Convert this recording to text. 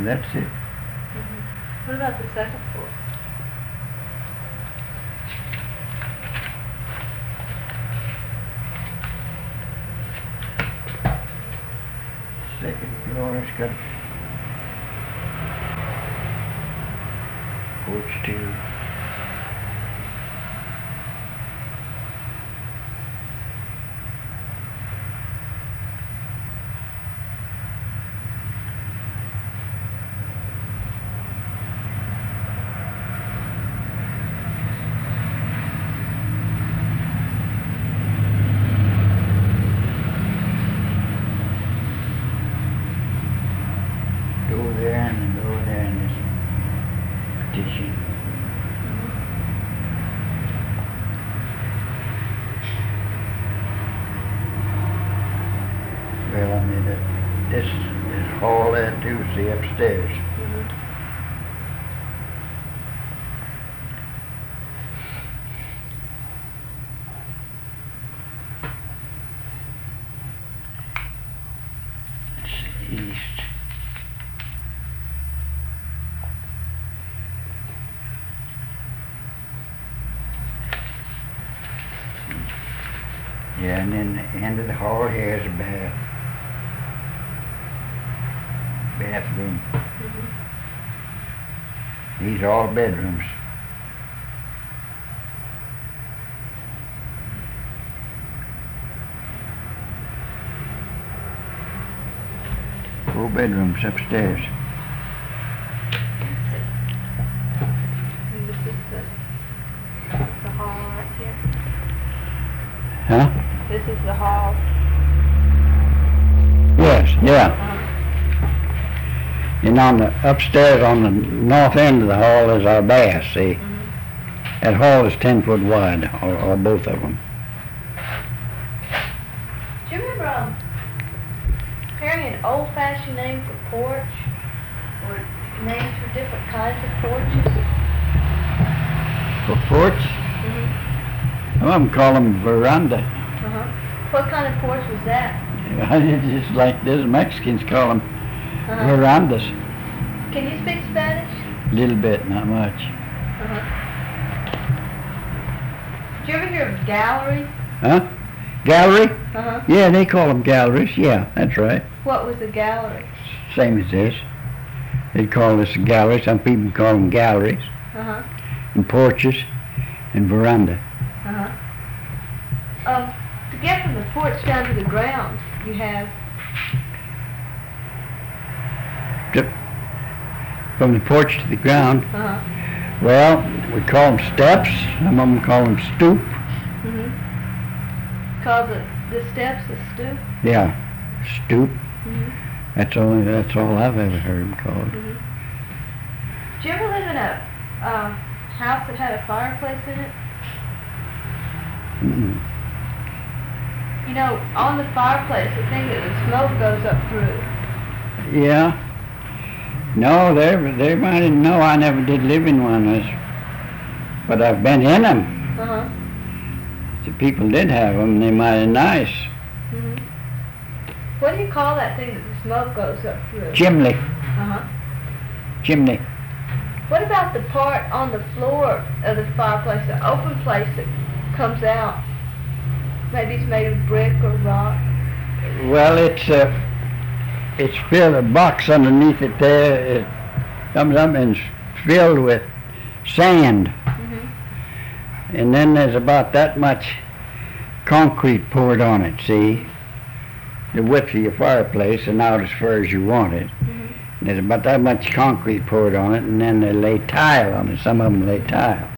that's it. What about the second floor? Second floor has got porch too. Go there and go there in this petition. Well, I mean, this hall there too, see upstairs. It's east. Yeah, and then the end of the hall here is a bathroom. These are all bedrooms. Four bedrooms upstairs. And this is the hall right here. Huh? This is the hall. Yes, yeah. And on the upstairs on the north end of the hall is our bath, see? That hall is 10 foot wide, or both of them. Do you remember hearing an old-fashioned name for porch? Or names for different kinds of porches? For porch, some of them call them veranda. What kind of porch was that? It's just like those Mexicans call them verandas. Can you speak Spanish? Little bit, not much. Did you ever hear of gallery? Huh? Gallery? Uh-huh. Yeah, they call them galleries. Yeah, that's right. What was a gallery? Same as this. They call this a gallery. Some people call them galleries. And porches and veranda. To get from the porch down to the ground, you have... From the porch to the ground, well, we call them steps. Some of them call them stoop. Call the steps a stoop? Yeah, stoop. That's all I've ever heard them called. Did you ever live in a house that had a fireplace in it? You know, on the fireplace, the thing that the smoke goes up through. Yeah. No, they might have know I never did live in one, but I've been in them. The people did have them, and they might have nice. What do you call that thing that the smoke goes up through? Chimney. Chimney. What about the part on the floor of the fireplace, the open place that comes out? Maybe it's made of brick or rock. Well, it's filled, a box underneath it there. It comes up and it's filled with sand. And then there's about that much concrete poured on it, see? The width of your fireplace and out as far as you want it. There's about that much concrete poured on it, and then they lay tile on it. Some of them lay tile.